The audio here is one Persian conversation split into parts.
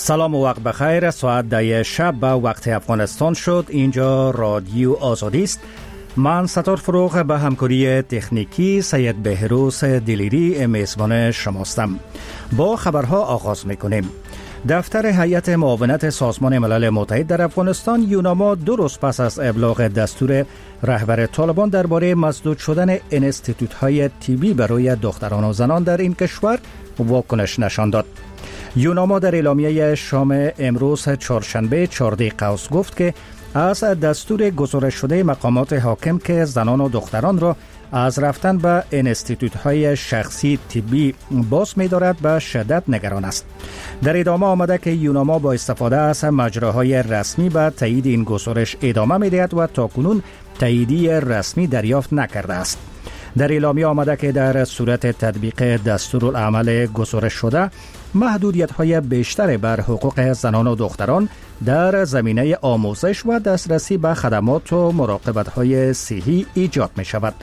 سلام و وقت بخیر. ساعت 10 شب به وقت افغانستان شد. اینجا رادیو آزادی است. من ستار فروغ به همکاری تکنیکی سید بهروز دلیری میزبان شماستم. با خبرها آغاز میکنیم. دفتر هیئت معاونت سازمان ملل متحد در افغانستان یوناما 2 روز پس از ابلاغ دستور رهبر طالبان درباره مسدود شدن انستیتوت‌های طبی برای دختران و زنان در این کشور واکنش نشان داد. یوناما در اعلامیه شام امروز چهارشنبه 14 قوس گفت که از دستور گزارش شده مقامات حاکم که زنان و دختران را از رفتن به انستیتوت‌های شخصی طبی باز می‌دارد به شدت نگران است. در ادامه آمده که یوناما با استفاده از مجراهای رسمی به تایید این گزارش ادامه می‌دهد و تاکنون تاییدی رسمی دریافت نکرده است. در اعلامیه آمده که در صورت تطبیق دستورالعمل گزارش شده محدودیت‌های بیشتر بر حقوق زنان و دختران در زمینه آموزش و دسترسی به خدمات و مراقبت‌های صحی ایجاد می‌شود.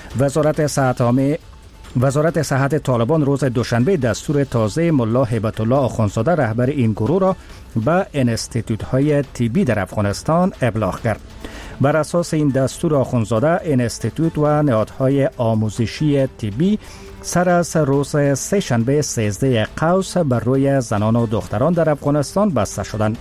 وزارت صحت طالبان روز دوشنبه دستور تازه ملا هیبت الله آخوندزاده رهبر این گروه را به انستیتوت‌های طبی در افغانستان ابلاغ کرد. بر اساس این دستور آخوندزاده انستیتوت و نهادهای آموزشی طبی سر از روز سه شنبه 13 قوس بر روی زنان و دختران در افغانستان بسته شدند.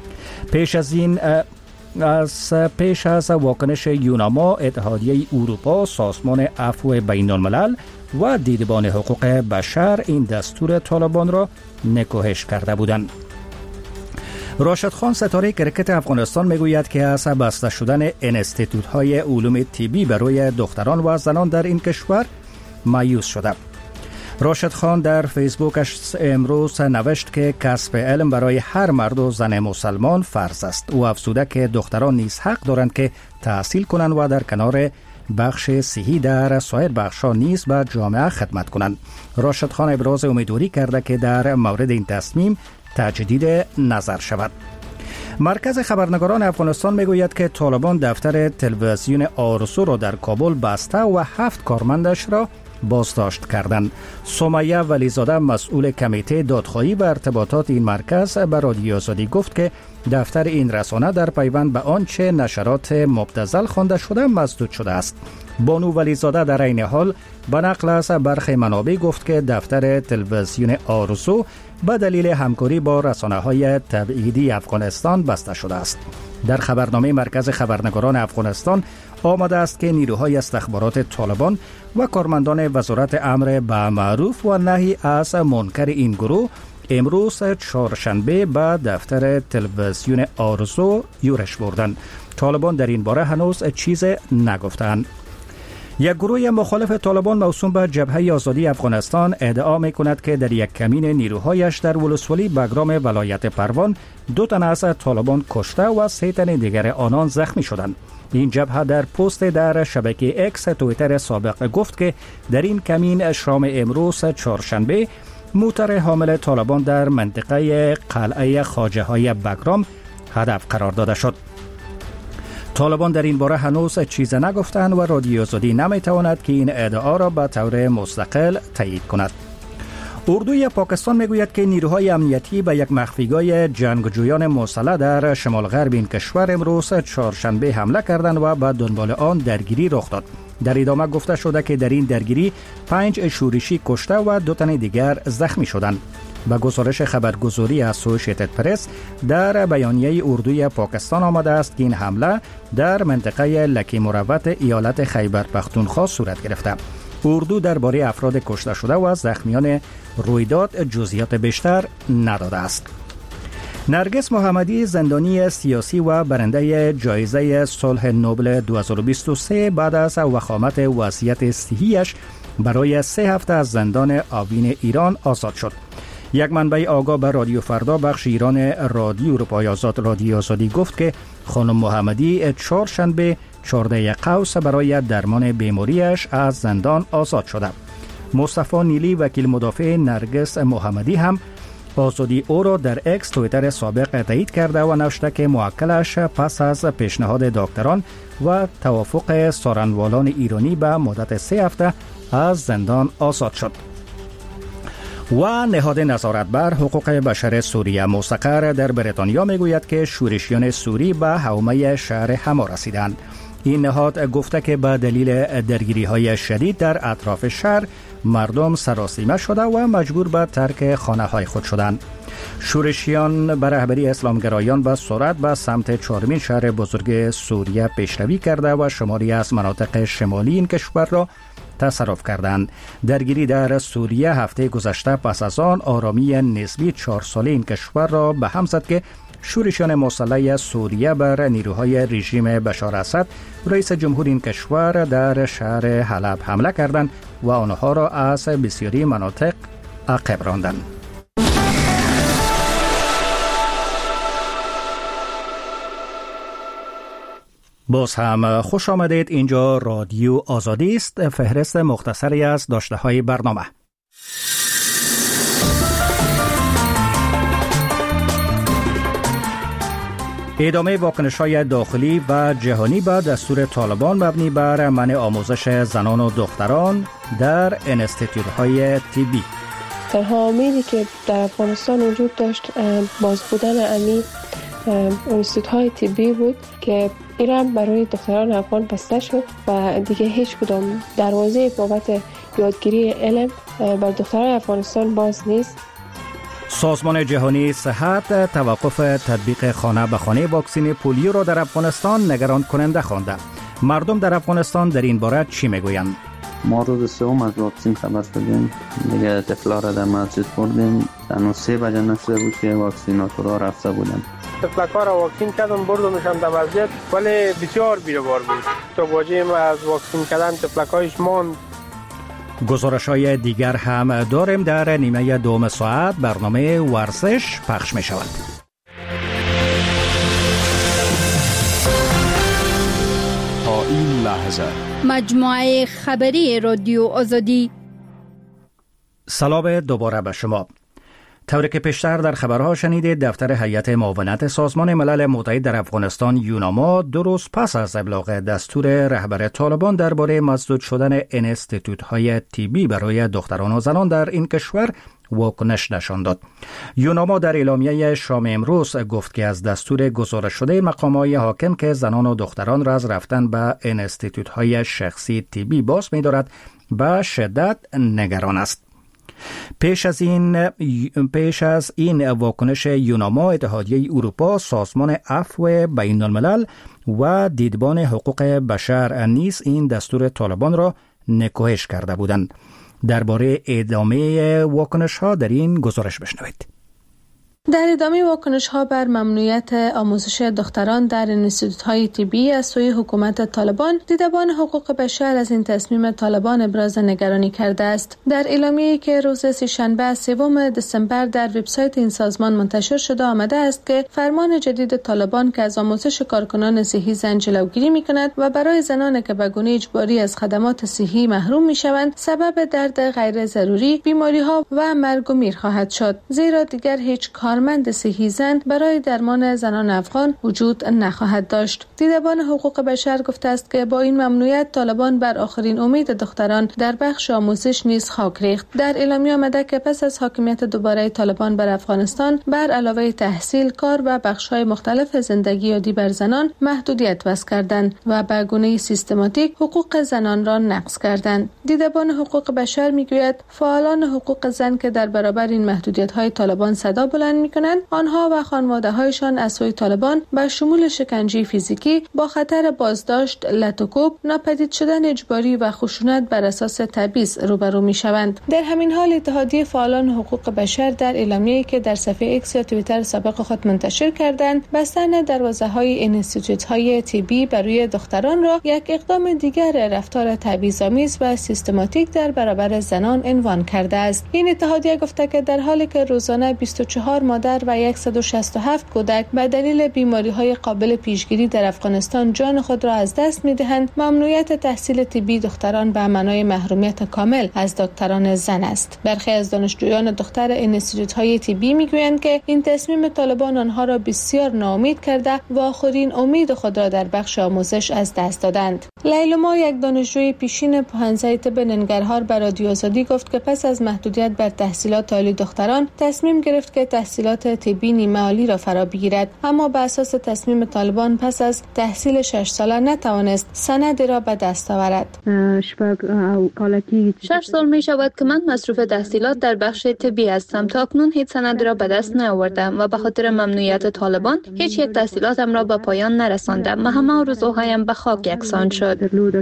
پیش از واکنش یوناما، اتحادیه اروپا، سازمان عفو بین الملل و دیدبان حقوق بشر این دستور طالبان را نکوهش کرده بودند. راشد خان ستاره کرکت افغانستان میگوید که از بسته شدن انستیتوت‌های علوم طبی برای دختران و زنان در این کشور مایوس شده. راشد خان در فیسبوکش امروز نوشت که کسب علم برای هر مرد و زن مسلمان فرض است. او افزوده که دختران نیز حق دارند که تحصیل کنند و در کنار بخش صحی در سایر بخش‌ها نیز به جامعه خدمت کنند. راشد خان ابراز امیدواری کرده که در مورد این تصمیم تجدید نظر شود. مرکز خبرنگاران افغانستان میگوید که طالبان دفتر تلویزیون آرزو را در کابل بسته و 7 کارمندش را بازداشت کردند. سمیه ولیزاده مسئول کمیته دادخواهی و ارتباطات این مرکز به رادیو آزادی گفت که دفتر این رسانه در پیوند به آنچه نشرات مبتذل خوانده شده مسدود شده است. بانو ولیزاده در عین حال به نقل از برخی منابع گفت که دفتر تلویزیون آرزو به دلیل همکاری با رسانه‌های تبعیدی افغانستان بسته شده است. در خبرنامه مرکز خبرنگاران افغانستان آمده است که نیروهای استخبارات طالبان و کارمندان وزارت امر بالمعروف و نهی از منکر این گروه امروز چهارشنبه به دفتر تلویزیون آرزو یورش بردند. طالبان در این باره هنوز چیز نگفتند. یک گروه مخالف طالبان موسوم به جبهه آزادی افغانستان ادعا می‌کند که در یک کمین نیروهایش در ولسوالی بگرام ولایت پروان 2 تن از طالبان کشته و 3 تن دیگر آنان زخمی شدند. این جبهه در پست در شبکه اکس توییتر سابق گفت که در این کمین شام امروز چهارشنبه موتر حامل طالبان در منطقه قلعه خواجه‌های بگرام هدف قرار داده شد. طالبان در این باره هنوز چیز نگفتند و رادیو آزادی نمیتواند که این ادعا را به طور مستقل تایید کند. اردوی پاکستان میگوید که نیروهای امنیتی به یک مخفیگاه جنگجویان مسلح در شمال غرب این کشور امروز چهارشنبه حمله کردند و به دنبال آن درگیری رخ داد. در ادامه گفته شده که در این درگیری 5 شورشی کشته و 2 تن دیگر زخمی شدند. به گزارش خبرگزاری اسوسییتد پرس در بیانیه اردوی پاکستان آمده است که این حمله در منطقه لکی مروت ایالت خیبر پختونخوا صورت گرفته. اردو درباره افراد کشته شده و زخمیان رویداد جزئیات بیشتر نداده است. نرگس محمدی زندانی سیاسی و برنده جایزه صلح نوبل 2023 بعد از وخامت وضعیت صحیش برای 3 هفته از زندان آوین ایران آزاد شد. یک منبع آگاه به رادیو فردا بخش ایران رادیو اروپای آزاد رادیو آزادی گفت که خانم محمدی چهارشنبه 14 قوس برای درمان بیماریش از زندان آزاد شده. مصطفی نیلی وکیل مدافع نرگس محمدی هم آزادی او را در اکس توییتر سابق تایید کرده و نوشته که موکلش پس از پیشنهاد دکتران و توافق سارنوالان ایرانی به مدت 3 هفته از زندان آزاد شد. و نهاد نظارت بر حقوق بشر سوریه مستقر در بریتانیا میگوید که شورشیان سوری به حومه شهر حما رسیدند. این نهاد گفته که به دلیل درگیری‌های شدید در اطراف شهر مردم سراسیمه شده و مجبور به ترک خانه‌های خود شدند. شورشیان به رهبری اسلامگرایان به سرعت به سمت چهارمین شهر بزرگ سوریه پیشروی کرده و شماری از مناطق شمالی این کشور را تصرف کردند. درگیری در سوریه هفته گذشته پس از آن آرامی نسبی 4 ساله این کشور را به هم زد که شورشیان مسلح سوریه بر نیروهای رژیم بشار اسد رئیس جمهور این کشور در شهر حلب حمله کردند و آنها را از بسیاری مناطق عقب راندند. باز هم خوش آمدید. اینجا رادیو آزادی است. فهرست مختصری از داشته های برنامه. ادامه واکنش‌های داخلی و جهانی به دستور طالبان مبنی بر منع آموزش زنان و دختران در انستیتوت‌های طبی. تنها امیدی که در افغانستان وجود داشت باز بودن انستیتوت‌های طبی بود که ایران برای دختران افغان بسته شد و دیگه هیچ کدام دروازه بابت یادگیری علم بر دختران افغانستان باز نیست. سازمان جهانی صحت توقف تطبیق خانه به خانه واکسن پولیو را در افغانستان نگران کننده خوانده. مردم در افغانستان در این باره چی میگویند؟ ما روز سوم از واکسن خبر شدیم. دیگه طفلا را در مسجد بردیم. تنها 3 بجه نشده بود که واکسیناتورها رفته بودن. طفلکا را واکسین کردم بردمشان در مسجد، ولی بسیار بیروبار بود. تا واجیم از واکسین کردن طفلکایش ماند. گزارش‌های دیگر هم داریم. در نیمه دوم ساعت برنامه ورزش پخش می شود. تا این لحظه مجموعه خبری رادیو آزادی. سلام دوباره به شما. طوری که پیشتر در خبرها شنیدید، دفتر هیئت معاونت سازمان ملل متحد در افغانستان یوناما 2 روز پس از ابلاغ دستور رهبر طالبان درباره مسدود شدن انستیتوت‌های طبی برای دختران و زنان در این کشور واکنش نشان داد. یوناما در اعلامیه شام امروز گفت که از دستور گزارش شده مقام‌های حاکم که زنان و دختران را از رفتن به انستیتوت‌های شخصی طبی باز می‌دارد به شدت نگران است. پیش از این واکنش یوناما، اتحادیه اروپا، سازمان عفو بین الملل و دیدبان حقوق بشر نیز این دستور طالبان را نکوهش کرده بودند. درباره ادامه واکنش ها در این گزارش بشنوید. در ادامه واکنش‌ها بر ممنوعیت آموزش دختران در انستیتوت‌های طبی از سوی حکومت طالبان، دیدبان حقوق بشر از این تصمیم طالبان ابراز نگرانی کرده است. در اعلامیه‌ای که روز سه‌شنبه 3 دسامبر در وبسایت این سازمان منتشر شده آمده است که فرمان جدید طالبان که از آموزش کارکنان صحی زن جلوگیری می‌کند و برای زنان که به گونه اجباری از خدمات صحی محروم می‌شوند سبب درد غیر ضروری، بیماری‌ها و مرگ و میر خواهد شد، زیرا دیگر هیچ کارمند صحی زن برای درمان زنان افغان وجود نخواهد داشت. دیدبان حقوق بشر گفته است که با این ممنوعیت طالبان بر آخرین امید دختران در بخش آموزش نیز خاک ریخت. در اعلامیه آمده که پس از حاکمیت دوباره طالبان بر افغانستان، بر علاوه تحصیل، کار و بخش‌های مختلف زندگی عادی بر زنان محدودیت وضع کردند و به گونه سیستماتیک حقوق زنان را نقض کردند. دیدبان حقوق بشر میگوید فعالان حقوق زن که در برابر این محدودیت‌های طالبان صدا بلند می‌کنند، آنها و خانواده‌هایشان از سوی طالبان با شمول شکنجه فیزیکی با خطر بازداشت، لطوکوب، ناپدید شدن اجباری و خشونت بر اساس تبعیض روبرو می‌شوند. در همین حال اتحادیه فعالان حقوق بشر در اعلامیه‌ای که در صفحه ایکس یا توییتر سابق خود منتشر کردند، بستن دروازه‌های انستیتوت‌های طبی برای دختران را یک اقدام دیگر رفتار تبعیض‌آمیز و سیستماتیک در برابر زنان عنوان کرده است. این اتحادیه گفته که در حالی که روزانه 24 مادر و 167 کودک به دلیل بیماری‌های قابل پیشگیری در افغانستان جان خود را از دست می‌دهند، ممنوعیت تحصیل طبی دختران به معنای محرومیت کامل از دکتران زن است. برخی از دانشجویان دختر انستیتوت‌های طبی می‌گویند که این تصمیم طالبان آنها را بسیار ناامید کرده و آخرین امید خود را در بخش آموزش از دست دادند. لیلما، یک دانشجوی پیشین پوهنځی طب ننگرهار، به رادیو آزادی گفت که پس از محدودیت بر تحصیلات عالی دختران تصمیم گرفت که تحصیلات طبی نیمه عالی را فرا بگیرد، اما به اساس تصمیم طالبان پس از تحصیل 6 ساله نتوانست سندی را به دست آورد. 6 سال می شود که من مصروف تحصیلات در بخش طبی هستم. تا اکنون هیچ سندی را به دست نیاوردم و به خاطر ممنوعیت طالبان هیچ یک تحصیلاتم را به پایان نرساندم و همه آرزوهایم به خاک یکسان شد.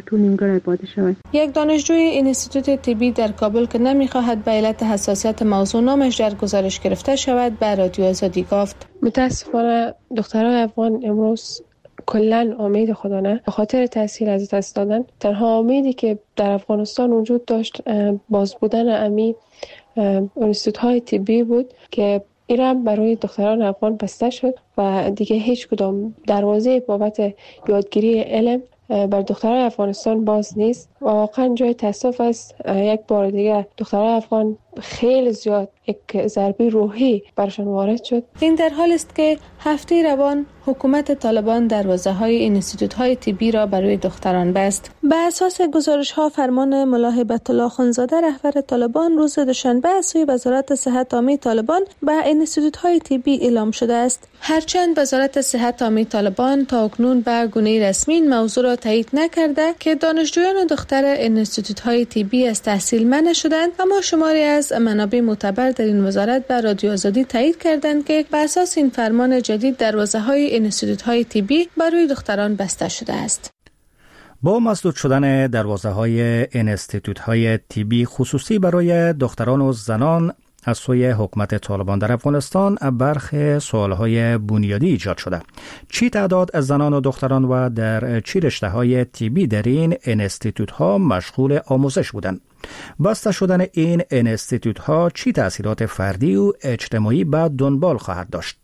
یک دانشجوی انستیتوت طبی در کابل که نمی‌خواهد به علت حساسیت موضوع نامش در گزارش گرفته شود به رادیو آزادی گفت: متاسفانه دخترای افغان امروز کلاً امید خدا نه، به خاطر تحصیل از دست دادن. تنها امیدی که در افغانستان وجود داشت باز بودن امی انستیتوت‌های طبی بود که ایران برای دختران افغان بسته شد و دیگه هیچ کدام دروازه بابت یادگیری علم بر دختران افغانستان باز نیست و واقعا جای تاسف است. یک بار دیگه دختران افغان خیلی زیاد یک ضربه روحی برشان وارد شد. این در حال است که هفته روان حکومت طالبان دروازه‌های انستیتوت‌های طبی را برای دختران بست. به اساس گزارش‌ها فرمان ملا هیبت الله خانزاده رهبر طالبان روز دوشنبه از سوی وزارت صحت عامه طالبان به انستیتوت‌های طبی اعلام شده است. هرچند وزارت صحت عامه طالبان تا اکنون به گونه رسمی این موضوع را تایید نکرده که دانشجویان دختر انستیتوت‌های طبی از تحصیل منع شدند، اما شماری از منابع معتبر در این وزارت به رادیو آزادی تایید کردند که به اساس این فرمان جدید دروازه‌های انستیتوت‌های طبی برای دختران بسته شده است. با مسدود شدن دروازه‌های انستیتوت‌های طبی خصوصی برای دختران و زنان از سوی حکومت طالبان در افغانستان، برخی سوالهای بنیادی ایجاد شده. چی تعداد از زنان و دختران و در چی رشته‌های طبی در این انستیتوت‌ها مشغول آموزش بودند؟ بسته شدن این انستیتوت‌ها چی تأثیرات فردی و اجتماعی به دنبال خواهد داشت؟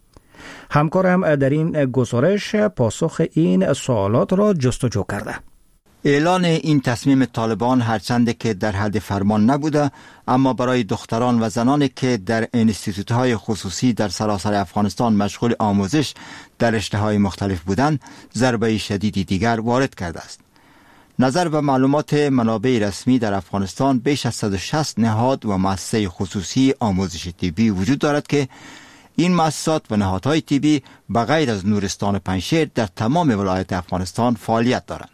همکارم در این گزارش پاسخ این سوالات را جستجو کرده. اعلان این تصمیم طالبان هرچند که در حد فرمان نبوده، اما برای دختران و زنانی که در انستیتوت‌های خصوصی در سراسر افغانستان مشغول آموزش در رشته‌های مختلف بودند، ضربه شدیدی دیگر وارد کرده است. نظر به معلومات منابع رسمی در افغانستان بیش از 160 نهاد و مؤسسه خصوصی آموزش طبی وجود دارد که این مؤسسات و نهادهای طبی به غیر از نورستان پنجشیر در تمام ولایات افغانستان فعالیت دارند.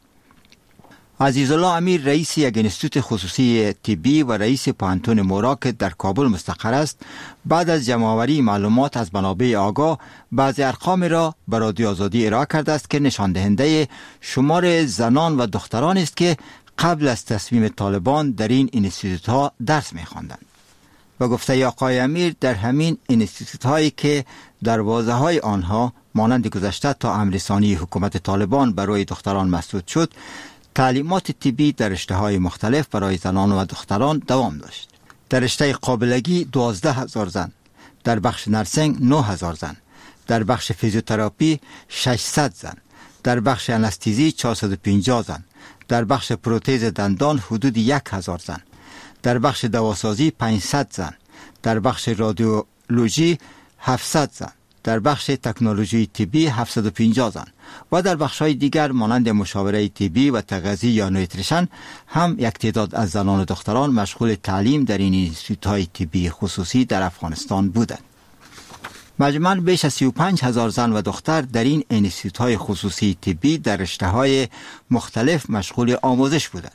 عزیزالله امیر رئیس یک انستیتوت خصوصی طبی و رئیس پوهنتون مورا که در کابل مستقر است، بعد از جمع‌آوری معلومات از منابع آگاه بعضی ارقام را به رادیو آزادی ارائه کرده است که نشان دهنده شمار زنان و دختران است که قبل از تصمیم طالبان در این انستیتوت‌ها درس می‌خواندند. و گفته آقای امیر در همین انستیتوت‌هایی که دروازه‌های آنها مانند گذشته تا امررسانی حکومت طالبان برای دختران مسدود شد، تعلیمات طبی در رشته‌های مختلف برای زنان و دختران دوام داشت. در رشته قابلگی 12,000 زن، در بخش نرسینگ 9,000 زن، در بخش فیزیوتراپی 600 زن، در بخش انستیزی 450 زن، در بخش پروتز دندان حدود 1,000 زن، در بخش دواسازی 500 زن، در بخش رادیولوژی 700 زن، در بخش تکنولوژی طبی 750 زن و در بخش‌های دیگر مانند مشاوره طبی و تغذیه یا نوتریشن هم یک تعداد از زنان و دختران مشغول تعلیم در این انستیتوت‌های طبی خصوصی در افغانستان بودند. مجموعاً بیش از 35,000 زن و دختر در این انستیتوت‌های خصوصی طبی در رشته‌های مختلف مشغول آموزش بودند.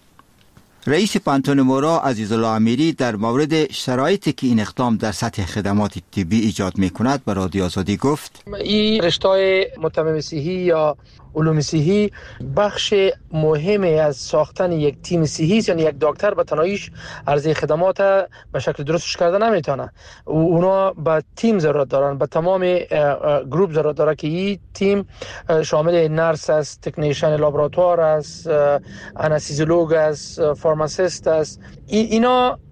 رئیس پوهنتون مورا عزیزالله امیری در مورد شرایطی که این اقدام در سطح خدمات طبی ایجاد می‌کند به رادیو آزادی گفت: این رشته‌های متمم صحی یا علوم صحی بخش مهمی از ساختن یک تیم صحی است، یعنی یک دکتر به تنهاییش عرضه خدمات به شکل درستش کرده نمیتونه. اونا به تیم ضرورت دارن، به تمام گروپ ضرورت داره که این تیم شامل نرس است، تکنیشن لابراتوار است، انستزیولوژ است، فارماسیست است. اینا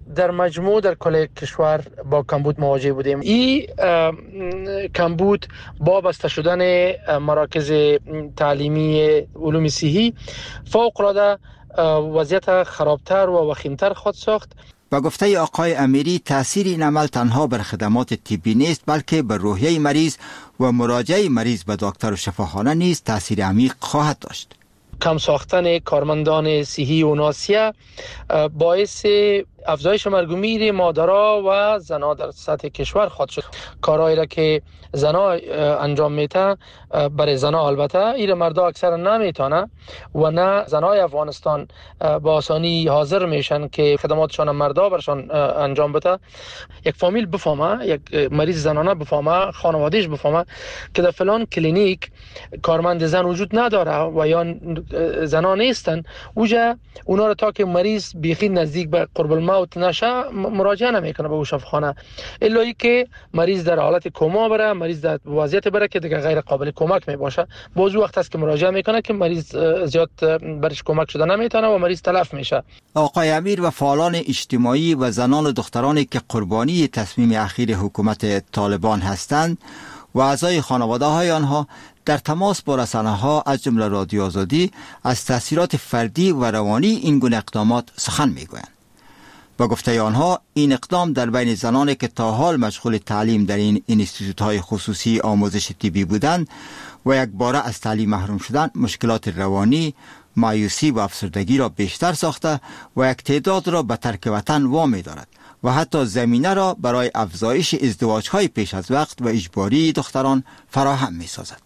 در مجموع در کل کشور با کمبود مواجه بودیم. این کمبود با بسته شدن مراکز تعلیمی علوم صحی فوق العاده وضعیت خرابتر و وخیمتر خود ساخت. با گفته آقای امیری تأثیر این عمل تنها بر خدمات طبی نیست بلکه بر روحیه مریض و مراجعه مریض به دکتر و شفاخانه نیز تأثیر عمیق خواهد داشت. کم ساختن کارمندان صحی و ناسیه باعث افزایش مرگ و میر مادرها و زنها در سطح کشور خواهد شد. کارهایی را که زنها انجام میتن برای زنها البته این مردا اکثر نمیتونه و نه زنهای افغانستان با آسانی حاضر میشن که خدماتشان مردا برشان انجام بده. یک فامیل بفهمه، یک مریض زنانه بفهمه، خانوادهش بفهمه که در فلان کلینیک کارمند زن وجود نداره و یا زنها نیستن، اونا رو تا که مریض بیخی نزدیک به قرب الموت نشه مراجعه نمیکنه به او شفاخانه، الا ای که مریض در حالت کما بره، مریض در وضعیت بره که دیگه غیر قابل کمک می باشه، باز وقت است که مراجعه میکنه که مریض زیاد برش کمک شده نمیتونه و مریض تلف میشه. آقای امیر و فعالان اجتماعی و زنان و دخترانی که قربانی تصمیم اخیر حکومت طالبان هستند و اعضای خانواده های آنها در تماس با رسانه ها از جمله رادیو آزادی از تاثیرات فردی و روانی این گونه اقدامات سخن میگویند. با گفته آنها این اقدام در بین زنانی که تا حال مشغول تعلیم در این انستیتوت های خصوصی آموزش طبی بودند و یک باره از تعلیم محروم شدن مشکلات روانی، مایوسی و افسردگی را بیشتر ساخته و یک تعداد را به ترک وطن وامی دارد و حتی زمینه را برای افزایش ازدواج های پیش از وقت و اجباری دختران فراهم می سازد.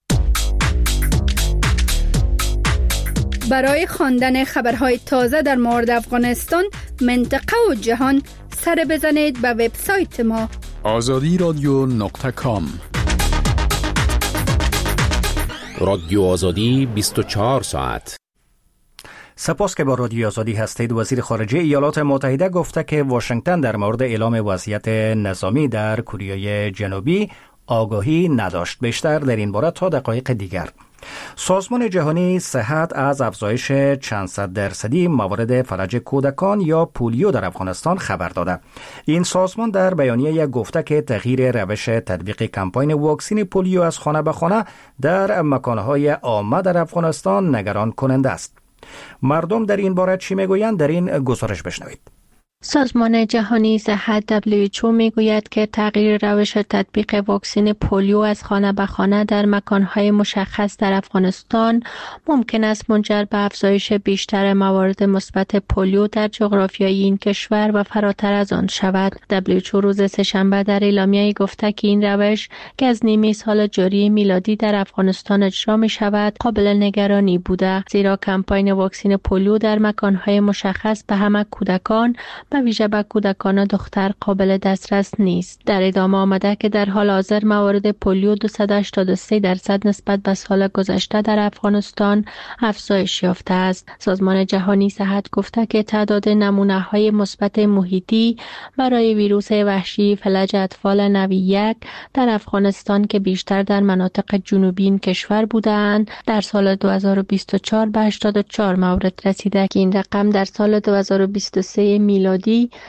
برای خواندن خبرهای تازه در مورد افغانستان، منطقه و جهان سر بزنید به وبسایت ما azadiradio.com. رادیو آزادی 24 ساعت. سپاس که با رادیو آزادی هستید. وزیر خارجه ایالات متحده گفته که واشنگتن در مورد اعلام وضعیت نظامی در کره جنوبی آگاهی نداشت. بیشتر در این باره تا دقایق دیگر. سازمان جهانی صحت از افزایش چند صد درصدی موارد فلج کودکان یا پولیو در افغانستان خبر داده. این سازمان در بیانیه گفته که تغییر روش تطبیق کمپاین واکسین پولیو از خانه به خانه در مکانهای عامه در افغانستان نگران کننده است. مردم در این باره چی میگویند؟ در این گزارش بشنوید. سازمان جهانی صحت WHO میگوید که تغییر روش تطبیق واکسن پولیو از خانه به خانه در مکانهای مشخص در افغانستان ممکن است منجر به افزایش بیشتر موارد مثبت پولیو در جغرافیای این کشور و فراتر از آن شود. WHO روز سه‌شنبه در اعلامیه‌ای گفته که این روش که از نیمه سال جاری میلادی در افغانستان اجرا می شود قابل نگرانی بوده، زیرا کمپاین واکسن پولیو در مکانهای مشخص به همه کودکان به ویژه به کودکان دختر قابل دسترس نیست. در ادامه آمده که در حال حاضر موارد پولیو 283% نسبت به سال گذشته در افغانستان افزایش یافته است. سازمان جهانی صحت گفته که تعداد نمونه‌های مثبت محیطی برای ویروس وحشی فلج اطفال نوع 1 در افغانستان که بیشتر در مناطق جنوبی این کشور بودند در سال 2024 به 84 مورد رسیده که این رقم در سال 2023 میلادی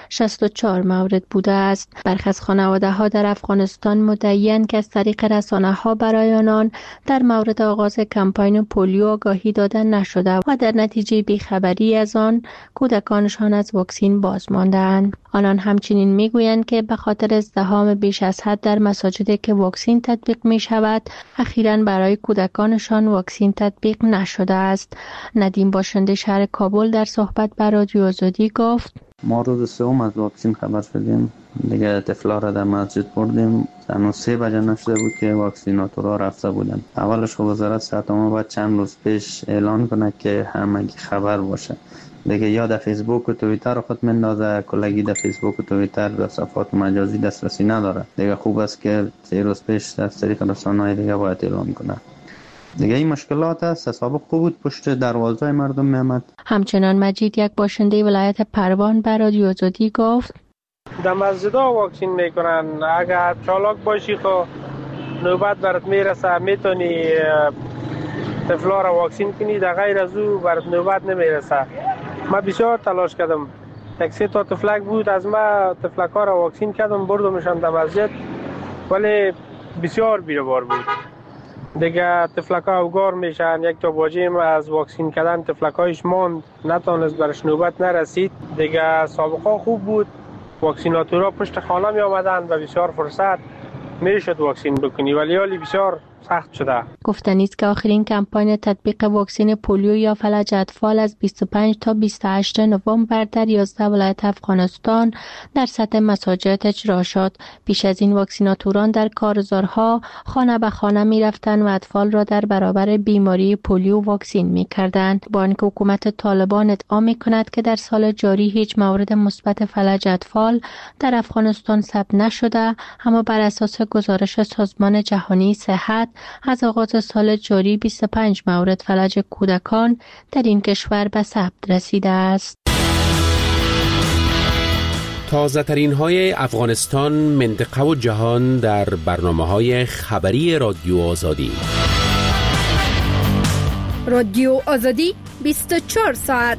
64 مورد بوده است. برخی از خانواده‌ها در افغانستان مدعی‌اند که از طریق رسانه‌ها برای آنان در مورد آغاز کمپاین پولیو آگاهی داده نشده و در نتیجه بیخبری از آن کودکانشان از واکسن باز مانده‌اند. آنان همچنین میگویند که به خاطر ازدحام بیش از حد در مساجدی که واکسن تطبیق می شود اخیراً برای کودکانشان واکسن تطبیق نشده است. ندیم باشنده شهر کابل در صحبت با رادیو آزادی گفت: ما روز سوم از واکسن خبر شدیم، دیگه طفلا را در مسجد بردیم، هنوز 3 بجه نشده بود که واکسیناتورها رفته بودن. اولش خب وزارت صحت ما باید چند روز پیش اعلان کنه که همگی خبر باشه. دیگه یا در فیسبوک و توییتر خود مندازه، کلگی در فیسبوک و توییتر در صفحات مجازی دسترسی نداره. دیگه خوب است که 3 روز پیش از طریق رسانه‌های دیگه باید اعلان کنه. دیگه این مشکلات است، سابق خوب بود پشت دروازه مردم میامد. همچنان مجید یک باشنده ولایت پروان بر رادیو آزادی گفت: در مسجدها واکسین میکنن، اگر چالاک باشی خب نوبت برات میرسه، میتونی طفلا را واکسین کنی، در غیر از او برات نوبت نمیرسه. من بسیار تلاش کردم یک 3 تا تفلک بود. از ما تفلک ها را واکسین کردم، بردمشان در مسجد، ولی بسیار بیروبار بود. دیگه تفلک ها اوگار میشن. یک تا باجه ما از واکسین کردن تفلک هایش ماند، نتونست برش نوبت نرسید. دیگه سابقه خوب بود، واکسیناتورها پشت خانه می آمدن و بسیار فرصت میشد واکسین بکنی، ولی حالی بسیار سخت شده. گفتنی است که آخرین کمپاین تطبیق واکسن پولیو یا فلج اطفال از 25 تا 28 نوامبر در 11 ولایت افغانستان در سطح مساجد اجرا شد. پیش از این واکسیناتوران در کارزارها خانه به خانه می رفتند و اطفال را در برابر بیماری پولیو واکسین می کردند. با اینکه حکومت طالبان ادعا می کند که در سال جاری هیچ مورد مثبت فلج اطفال در افغانستان ثبت نشده، اما بر اساس گزارش سازمان جهانی صحت از آغاز سال جاری 25 مورد فلج کودکان در این کشور به ثبت رسیده است. تازه ترین های افغانستان، منطقه و جهان در برنامه های خبری رادیو آزادی. رادیو آزادی 24 ساعت.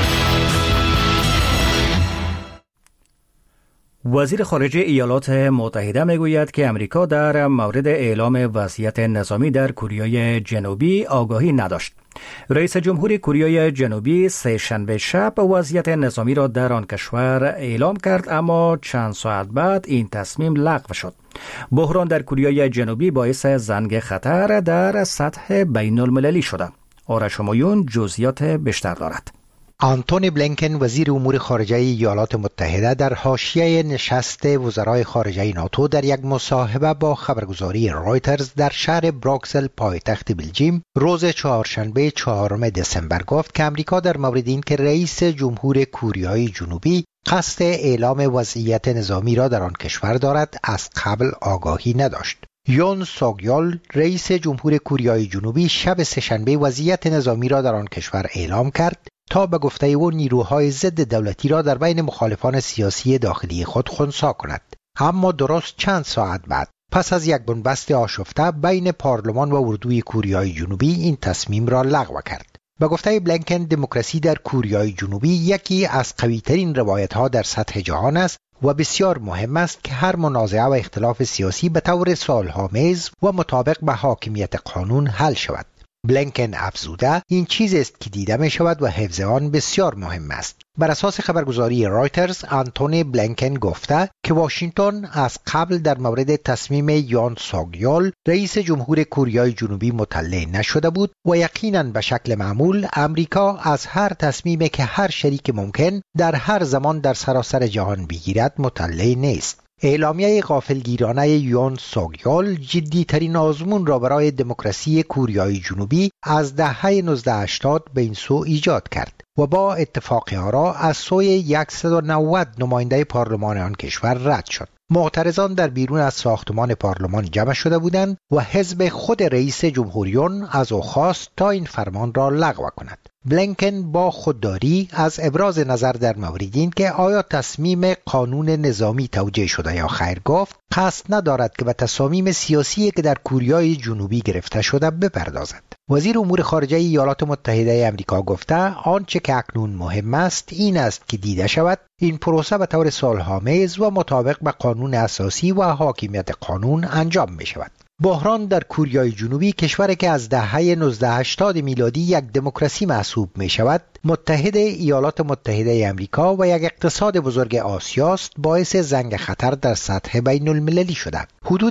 وزیر خارجه ایالات متحده میگوید که امریکا در مورد اعلام وضعیت نظامی در کره جنوبی آگاهی نداشت. رئیس جمهور کره جنوبی سه‌شنبه شب وضعیت نظامی را در آن کشور اعلام کرد، اما چند ساعت بعد این تصمیم لغو شد. بحران در کره جنوبی باعث زنگ خطر در سطح بین المللی شده. آرش همایون جزئیات بیشتر دارد. آنتونی بلینکن وزیر امور خارجه ایالات متحده در حاشیه نشست وزرای خارجه ناتو در یک مصاحبه با خبرگزاری رایترز در شهر بروکسل پایتخت بلژیم روز چهارشنبه 4 دسامبر گفت که امریکا در مورد این که رئیس جمهور کره جنوبی قصد اعلام وضعیت نظامی را در آن کشور دارد از قبل آگاهی نداشت. یون سوگیول رئیس جمهور کره جنوبی شب سه‌شنبه وضعیت نظامی را در آن کشور اعلام کرد تا به گفته او نیروهای ضد دولتی را در بین مخالفان سیاسی داخلی خود خنثی کند. اما درست چند ساعت بعد پس از یک بنبست آشفته بین پارلمان و اردوی کره جنوبی این تصمیم را لغو کرد. به گفته بلینکن دموکراسی در کره جنوبی یکی از قوی‌ترین روایت‌ها در سطح جهان است و بسیار مهم است که هر منازعه و اختلاف سیاسی به طور صلح‌آمیز و مطابق به حاکمیت قانون حل شود. بلینکن افزوده این چیزی است که دیده می شود و حفظ آن بسیار مهم است. بر اساس خبرگزاری رایترز، آنتونی بلینکن گفته که واشنگتن از قبل در مورد تصمیم یون سوگیول رئیس جمهور کره جنوبی مطلع نشده بود و یقیناً به شکل معمول امریکا از هر تصمیمی که هر شریک ممکن در هر زمان در سراسر جهان بگیرد مطلع نیست. اعلامیه غافلگیرانه یون سوگیول جدی‌ترین آزمون را برای دموکراسی کره جنوبی از دهه 1980 به این سو ایجاد کرد و با اتفاق آرا از سوی 190 نماینده پارلمان آن کشور رد شد. معترضان در بیرون از ساختمان پارلمان جمع شده بودند و حزب خود رئیس جمهوریون از او خواست تا این فرمان را لغو کند. بلینکن با خودداری از ابراز نظر در مورد این که آیا تصمیم قانون نظامی توجیه شده یا خیر گفت قصد ندارد که به تصامیم سیاسی که در کره جنوبی گرفته شده بپردازد. وزیر امور خارجه ایالات متحده آمریکا گفته آنچه که اکنون مهم است این است که دیده شود این پروسه به طور صلح‌آمیز و مطابق به قانون اساسی و حاکمیت قانون انجام می شود. بحران در کره جنوبی، کشوری که از دهه 1980 میلادی یک دموکراسی محسوب می شود، متحد ایالات متحده آمریکا و یک اقتصاد بزرگ آسیاست، باعث زنگ خطر در سطح بین المللی شده. حدود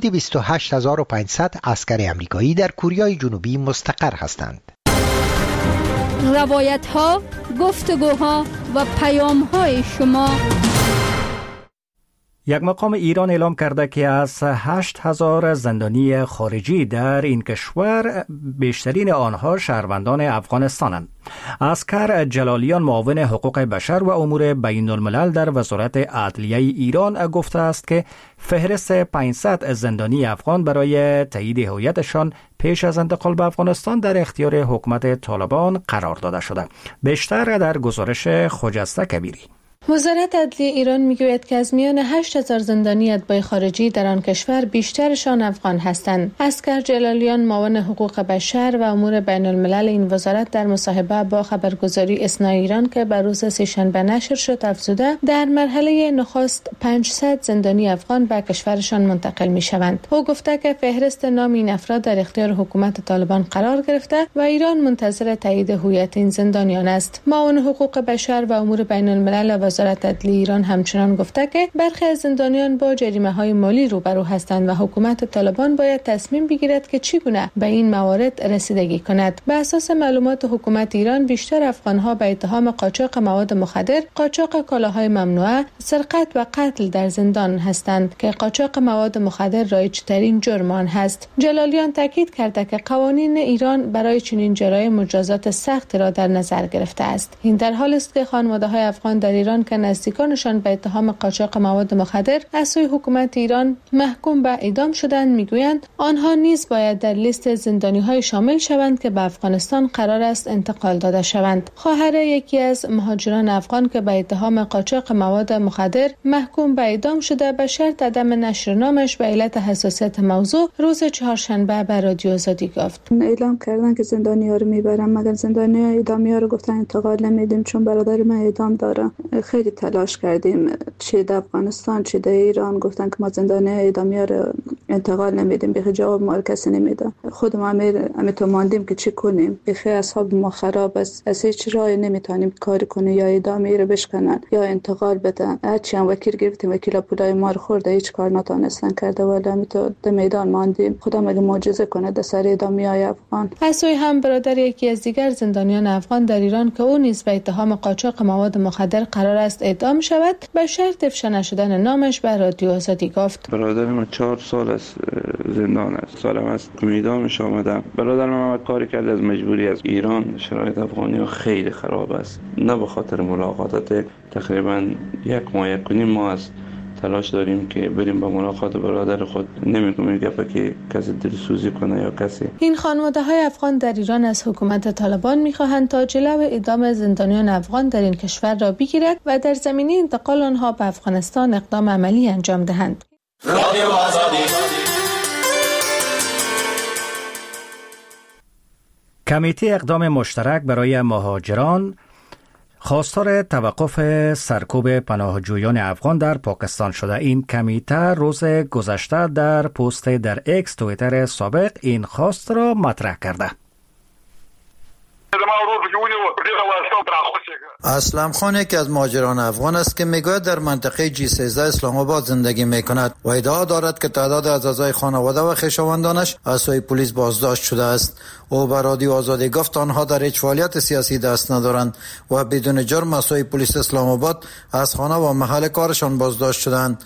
28500 عسکر آمریکایی در کره جنوبی مستقر هستند. روایت‌ها، گفتگوها و پیام‌های شما. یک مقام ایران اعلام کرده که از 8000 زندانی خارجی در این کشور بیشترین آنها شهروندان افغانستانند. عسکر جلالیان، معاون حقوق بشر و امور بین الملل در وزارت عدلیه ایران گفته است که فهرست 500 زندانی افغان برای تایید هویتشان پیش از انتقال به افغانستان در اختیار حکومت طالبان قرار داده شده. بیشتر در گزارش خجسته کبیری. وزارت عدلیه ایران میگوید که از میان 8000 زندانی اتباع خارجی در آن کشور بیشترشان افغان هستند. اسکر جلالیان معاون حقوق بشر و امور بین الملل این وزارت در مصاحبه با خبرگزاری اسنا ایران که بر روز سه‌شنبه نشر شد افزوده در مرحله نخست 500 زندانی افغان به کشورشان منتقل میشوند. او گفته که فهرست نام این افراد در اختیار حکومت طالبان قرار گرفته و ایران منتظر تایید هویت این زندانیان است. معاون حقوق بشر و امور بین الملل وزارت عدلیه ایران همچنان گفته که برخی از زندانیان با جریمه‌های مالی روبرو هستند و حکومت طالبان باید تصمیم بگیرد که چگونه به این موارد رسیدگی کند. به اساس معلومات حکومت ایران بیشتر افغان‌ها به اتهام قاچاق مواد مخدر، قاچاق کالاهای ممنوعه، سرقت و قتل در زندان هستند که قاچاق مواد مخدر رایج‌ترین جرم آن هست. جلالیان تاکید کرده که قوانین ایران برای چنین جرایم مجازات سخت را در نظر گرفته است. این در حالی است که خانواده‌های افغان در ایران که نزدیکانشان به اتهام قاچاق مواد مخدر از سوی حکومت ایران محکوم به اعدام شدند میگویند آنها نیز باید در لیست زندانی‌های شامل شوند که به افغانستان قرار است انتقال داده شوند. خواهر یکی از مهاجران افغان که به اتهام قاچاق مواد مخدر محکوم به اعدام شده به شرط عدم نشر نامش به علت حساسیت موضوع روز چهارشنبه به رادیو آزادی گفت. اعلام کردن که زندانی‌ها رو میبرن مگر زندانی‌ها اعدامی‌ها رو گفتن انتقال نمیدیم چون برادر من اعدام داره. خیلی تلاش کردیم چه در افغانستان چه در ایران گفتن که ما زندانی‌ها اعدامی‌ها رو انتقال نمیدیم، به جواب ما کسی نمیده. خودم هم تو ماندیم که چی کنیم. بخیر اصحاب ما خراب است، از هیچ راهی نمیتونیم کاری کنیم، یا اعدامی رو بشکنن یا انتقال بدن. هرچی هم وکیل گرفتیم وکیل پولای ما رو خورده هیچ کار نتونستن کرده ولی هم تو در میدان ماندیم. خدا مگه معجزه کنه در سر اعدامی‌های افغان. اسوی هم برادر یکی از دیگر زندانیان افغان در ایران که او نیز به اتهام قاچاق مواد مخدر قرار است اعدام شود به شرط افشا نشدن نامش به رادیو آزادی گفت. برادر من 4 سال از زندان است، سالم است اعدامش آمدم. برادر من کاری کرده از مجبوری از ایران. شرایط افغانی خیلی خراب است، نه به خاطر ملاقاتات. تقریبا 1 ماه 1.5 ماه است تلاش داریم که بریم به ملاقات برادر خود. نمیگم این گپه که کسی دلسوزی کنه یا کسی. این خانواده‌های افغان در ایران از حکومت طالبان می‌خواهند تا جلو اعدام زندانیان افغان در این کشور را بگیرد و در زمینه انتقال آنها به افغانستان اقدام عملی انجام دهند. کمیته اقدام مشترک برای مهاجران خواستار توقف سرکوب پناهجویان افغان در پاکستان شده. این کمیته روز گذشته در پست در اکس توییتر سابق این خواست را مطرح کرده. اسلم خان که از مهاجران افغان است که میگوید در منطقه G13 اسلام آباد زندگی میکند و ادعا دارد که تعداد از اعضای خانواده و خویشاوندانش از سوی پلیس بازداشت شده است. او به رادیو آزادی گفت آنها در هیچ فعالیت سیاسی دست ندارند و بدون جرم از سوی پلیس اسلام آباد از خانه و محل کارشان بازداشت شدند.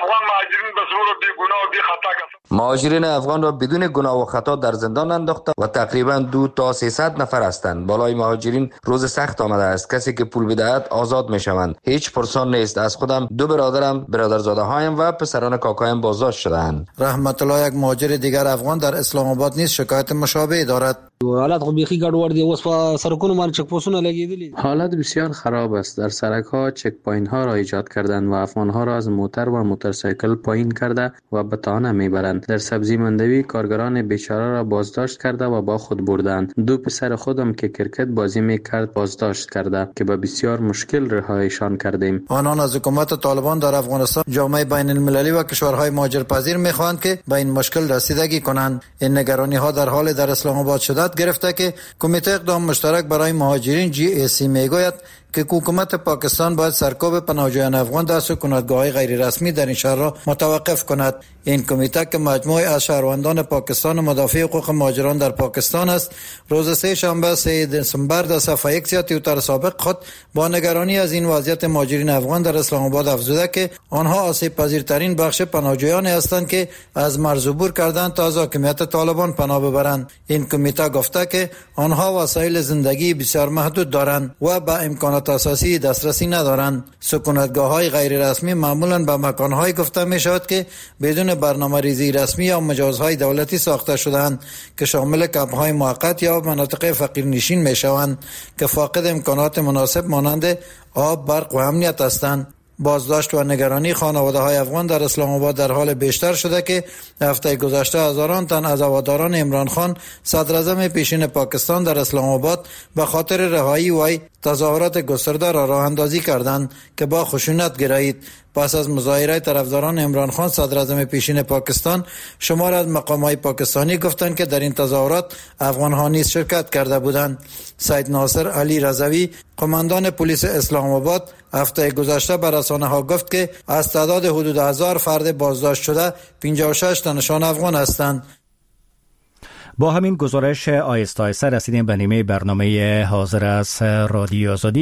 مهاجرین افغان را بدون گناه و خطا در زندان انداخته و تقریبا 200 تا 300 نفر هستند. بالای مهاجرین روز سخت آمده است. کسی که پول بدهد آزاد می شوند. هیچ پرسان نیست. از خودم 2 برادرم، برادرزاده هایم و پسران کاکایم بازداشت شدند. رحمت الله یک مهاجر دیگر افغان در اسلام آباد نیز شکایت مشابه دارد. حالت خو بیخی ګډوډ دی، اوس په سرکونو باندې چک پوسټونه لګیدلي. حالت بسیار خراب است. در سرک‌ها چک پوینت ها را ایجاد کردند و افغان‌ها را از موتر و موتورسیکل پایین کرده و به تانه میبرند. در سبزی مندوی کارگران بیچاره را بازداشت کرده و با خود بردند. 2 پسر خودم که کرکت بازی میکرد بازداشت کرده که به بسیار مشکل رهایشان کردیم. آنان از حکومت طالبان در افغانستان، جامعه بین المللی و کشورهای مهاجرپذیر میخواهند که به این مشکل رسیدگی کنند. این نگرانی ها در حال در اسلام آباد شدت گرفته که کمیته اقدام مشترک برای مهاجرین GAC میگوید که حکومت پاکستان باید سرکوب پناهجویان افغان در سکونتگاه‌های غیر رسمی در این شهر را متوقف کند. این کمیته که مجموعه از شهروندان پاکستان و مدافع حقوق مهاجران در پاکستان است، روز سه‌شنبه 3 دسامبر در صفحه یک توییتر سابق خود با نگرانی از این وضعیت مهاجرین افغان در اسلام آباد افزوده که آنها آسیب پذیرترین بخش پناهجویانی هستند که از مرز عبور کردند تا از حاکمیت طالبان پناه ببرند. این کمیته گفته که آنها وسایل زندگی بسیار محدود دارند و با امکانات امکانات اساسی دسترسی ندارند. سکونتگاه‌های غیر رسمی معمولاً به مکان‌های گفته می‌شود که بدون برنامه‌ریزی رسمی یا مجازهای دولتی ساخته شده‌اند که شامل کمپ‌های موقت یا مناطق فقیرنشین می‌شوند که فاقد امکانات مناسب مانند آب، برق و امنیت هستند. بازداشت و نگرانی خانواده‌های افغان در اسلام آباد در حال بیشتر شده که هفته گذشته هزاران تن از هواداران عمران خان صدر اعظم پیشین پاکستان در اسلام آباد به خاطر رهایی وی تظاهرات گسترده را راه اندازی کردند که با خشونت گرایید. پس از مظاهره طرفداران عمران خان صدر اعظم پیشین پاکستان، شمار از مقام‌های پاکستانی گفتند که در این تظاهرات افغان‌ها نیز شرکت کرده بودند. سید ناصر علی رضوی، قماندان پلیس اسلام آباد، هفته گذشته به رسانه‌ها گفت که از تعداد حدود 1000 فرد بازداشت شده 56 تنشان افغان هستند. با همین گزارش آهسته آهسته رسیدیم به نیمه برنامه حاضر از رادیو آزادی.